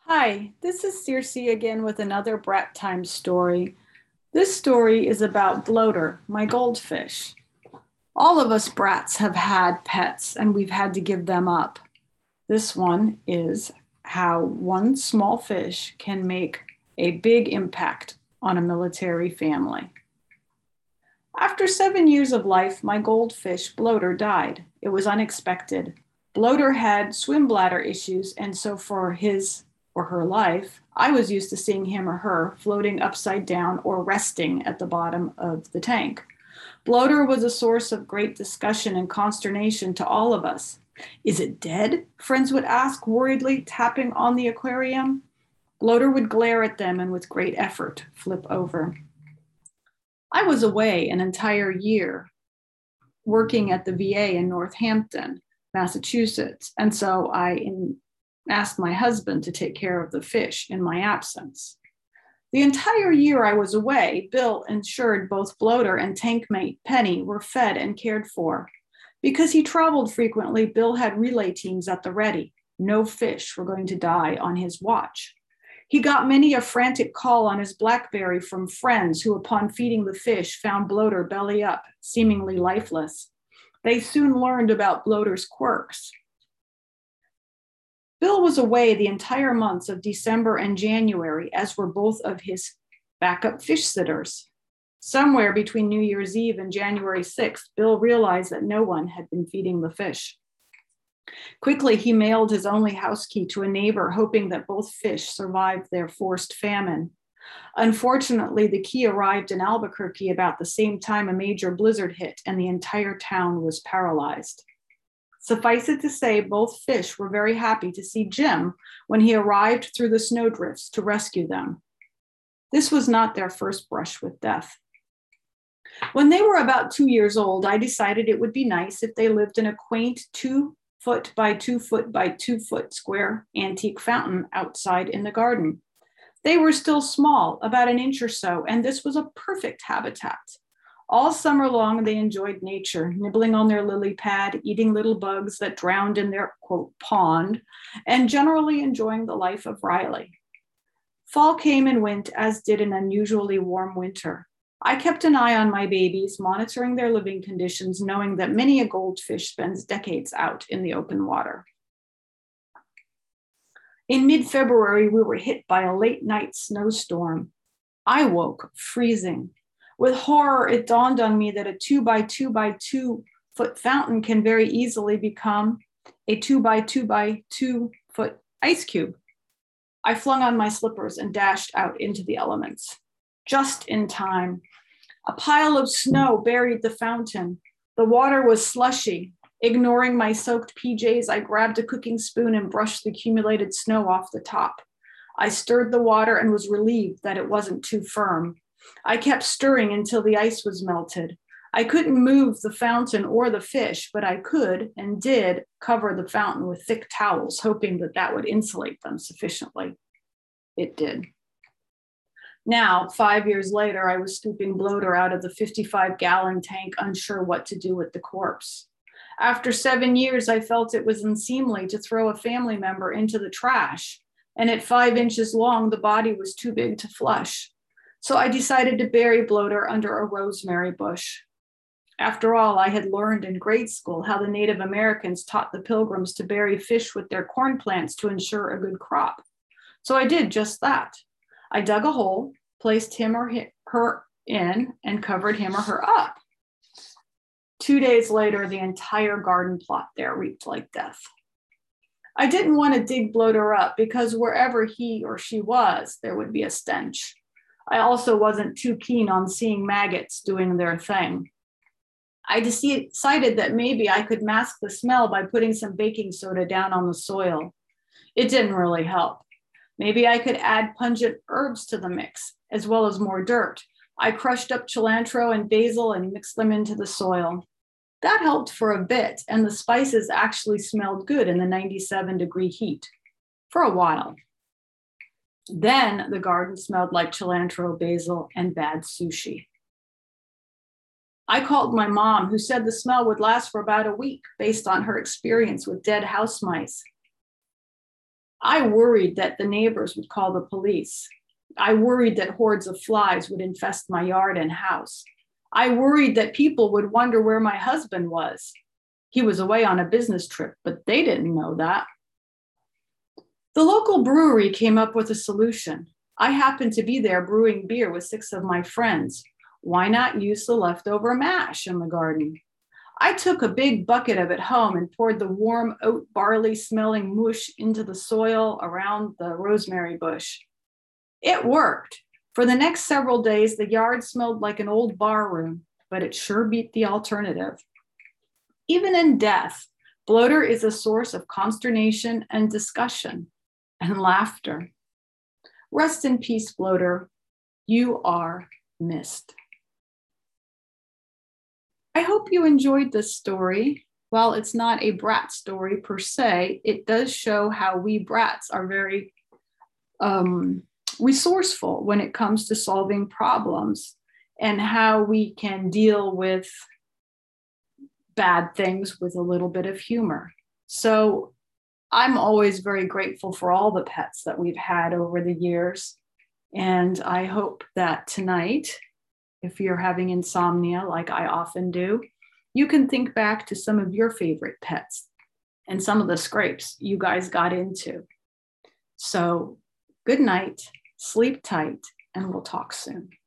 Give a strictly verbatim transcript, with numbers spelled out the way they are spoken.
Hi, this is Circe again with another Brat Time story. This story is about Bloater, my goldfish. All of us brats have had pets and we've had to give them up. This one is how one small fish can make a big impact on a military family. After seven years of life, my goldfish, Bloater, died. It was unexpected. Bloater had swim bladder issues, and so for his or her life, I was used to seeing him or her floating upside down or resting at the bottom of the tank. Bloater was a source of great discussion and consternation to all of us. Is it dead? Friends would ask, worriedly tapping on the aquarium. Bloater would glare at them and with great effort flip over. I was away an entire year working at the V A in Northampton, Massachusetts, and so I in, asked my husband to take care of the fish in my absence. The entire year I was away, Bill ensured both Bloater and tankmate Penny were fed and cared for. Because he traveled frequently, Bill had relay teams at the ready. No fish were going to die on his watch. He got many a frantic call on his BlackBerry from friends who, upon feeding the fish, found Bloater belly up, seemingly lifeless. They soon learned about Bloater's quirks. Bill was away the entire months of December and January, as were both of his backup fish sitters. Somewhere between New Year's Eve and January sixth, Bill realized that no one had been feeding the fish. Quickly, he mailed his only house key to a neighbor, hoping that both fish survived their forced famine. Unfortunately, the key arrived in Albuquerque about the same time a major blizzard hit, and the entire town was paralyzed. Suffice it to say, both fish were very happy to see Jim when he arrived through the snowdrifts to rescue them. This was not their first brush with death. When they were about two years old, I decided it would be nice if they lived in a quaint two foot by two foot by two foot square antique fountain outside in the garden. They were still small, about an inch or so, and this was a perfect habitat. All summer long, they enjoyed nature, nibbling on their lily pad, eating little bugs that drowned in their, quote, pond, and generally enjoying the life of Riley. Fall came and went, as did an unusually warm winter. I kept an eye on my babies, monitoring their living conditions, knowing that many a goldfish spends decades out in the open water. In mid-February, we were hit by a late night snowstorm. I woke freezing. With horror, it dawned on me that a two by two by two foot fountain can very easily become a two by two by two foot ice cube. I flung on my slippers and dashed out into the elements. Just in time. A pile of snow buried the fountain. The water was slushy. Ignoring my soaked P Js, I grabbed a cooking spoon and brushed the accumulated snow off the top. I stirred the water and was relieved that it wasn't too firm. I kept stirring until the ice was melted. I couldn't move the fountain or the fish, but I could and did cover the fountain with thick towels, hoping that that would insulate them sufficiently. It did. Now, five years later, I was scooping Bloater out of the fifty-five gallon tank, unsure what to do with the corpse. After seven years, I felt it was unseemly to throw a family member into the trash, and at five inches long, the body was too big to flush. So I decided to bury Bloater under a rosemary bush. After all, I had learned in grade school how the Native Americans taught the Pilgrims to bury fish with their corn plants to ensure a good crop. So I did just that. I dug a hole, placed him or her in, and covered him or her up. Two days later, the entire garden plot there reeked like death. I didn't want to dig Bloater up because wherever he or she was, there would be a stench. I also wasn't too keen on seeing maggots doing their thing. I decided that maybe I could mask the smell by putting some baking soda down on the soil. It didn't really help. Maybe I could add pungent herbs to the mix, as well as more dirt. I crushed up cilantro and basil and mixed them into the soil. That helped for a bit, and the spices actually smelled good in the ninety-seven degree heat, for a while. Then the garden smelled like cilantro, basil, and bad sushi. I called my mom, who said the smell would last for about a week based on her experience with dead house mice. I worried that the neighbors would call the police. I worried that hordes of flies would infest my yard and house. I worried that people would wonder where my husband was. He was away on a business trip, but they didn't know that. The local brewery came up with a solution. I happened to be there brewing beer with six of my friends. Why not use the leftover mash in the garden? I took a big bucket of it home and poured the warm oat barley smelling mush into the soil around the rosemary bush. It worked. For the next several days, the yard smelled like an old bar room, but it sure beat the alternative. Even in death, bloater is a source of consternation and discussion and laughter. Rest in peace, bloater. You are missed. I hope you enjoyed this story. While it's not a brat story per se, it does show how we brats are very um, resourceful when it comes to solving problems and how we can deal with bad things with a little bit of humor. So I'm always very grateful for all the pets that we've had over the years. And I hope that tonight, if you're having insomnia like I often do, you can think back to some of your favorite pets and some of the scrapes you guys got into. So good night, sleep tight, and we'll talk soon.